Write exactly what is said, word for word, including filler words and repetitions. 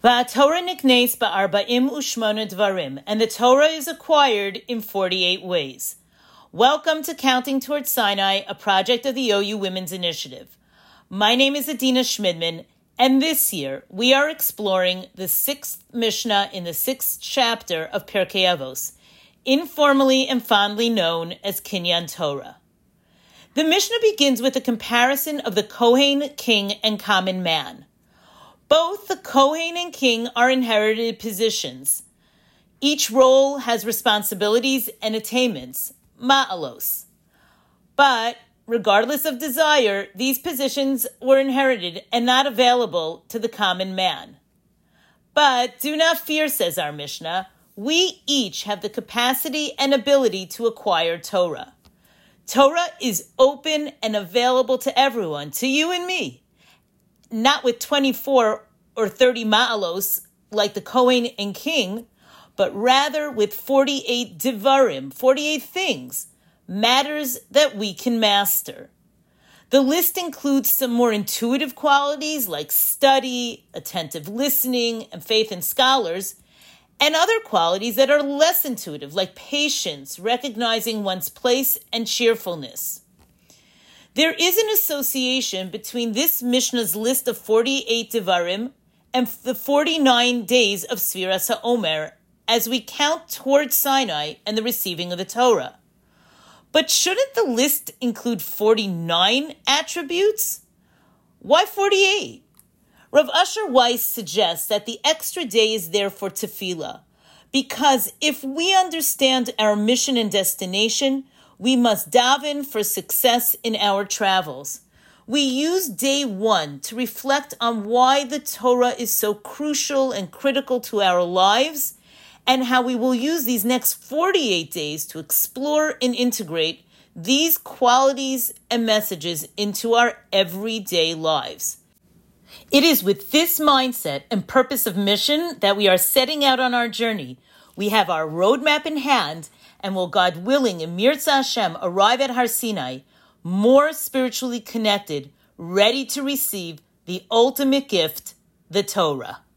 Va'atorah niknes ba'arba'im u'shmona dvarim, and the Torah is acquired in forty-eight ways. Welcome to Counting Towards Sinai, a project of the O U Women's Initiative. My name is Adina Schmidman, and this year we are exploring the sixth Mishnah in the sixth chapter of Pirkei Avos, informally and fondly known as Kinyan Torah. The Mishnah begins with a comparison of the Kohen, king, and common man. Both the Kohen and king are inherited positions. Each role has responsibilities and attainments, ma'alos. But, regardless of desire, these positions were inherited and not available to the common man. But do not fear, says our Mishnah, we each have the capacity and ability to acquire Torah. Torah is open and available to everyone, to you and me. Not with twenty-four or thirty ma'alos like the Kohen and king, but rather with forty-eight divarim, forty-eight things, matters that we can master. The list includes some more intuitive qualities like study, attentive listening, and faith in scholars, and other qualities that are less intuitive like patience, recognizing one's place, and cheerfulness. There is an association between this Mishnah's list of forty-eight divarim and the forty-nine days of Sfiras HaOmer as we count towards Sinai and the receiving of the Torah. But shouldn't the list include forty-nine attributes? Why forty-eight? Rav Asher Weiss suggests that the extra day is there for tefillah, because if we understand our mission and destination, we must daven for success in our travels. We use day one to reflect on why the Torah is so crucial and critical to our lives, and how we will use these next forty-eight days to explore and integrate these qualities and messages into our everyday lives. It is with this mindset and purpose of mission that we are setting out on our journey. We have our roadmap in hand, and will, God willing, in Mirza Hashem, arrive at Har Sinai more spiritually connected, ready to receive the ultimate gift, the Torah.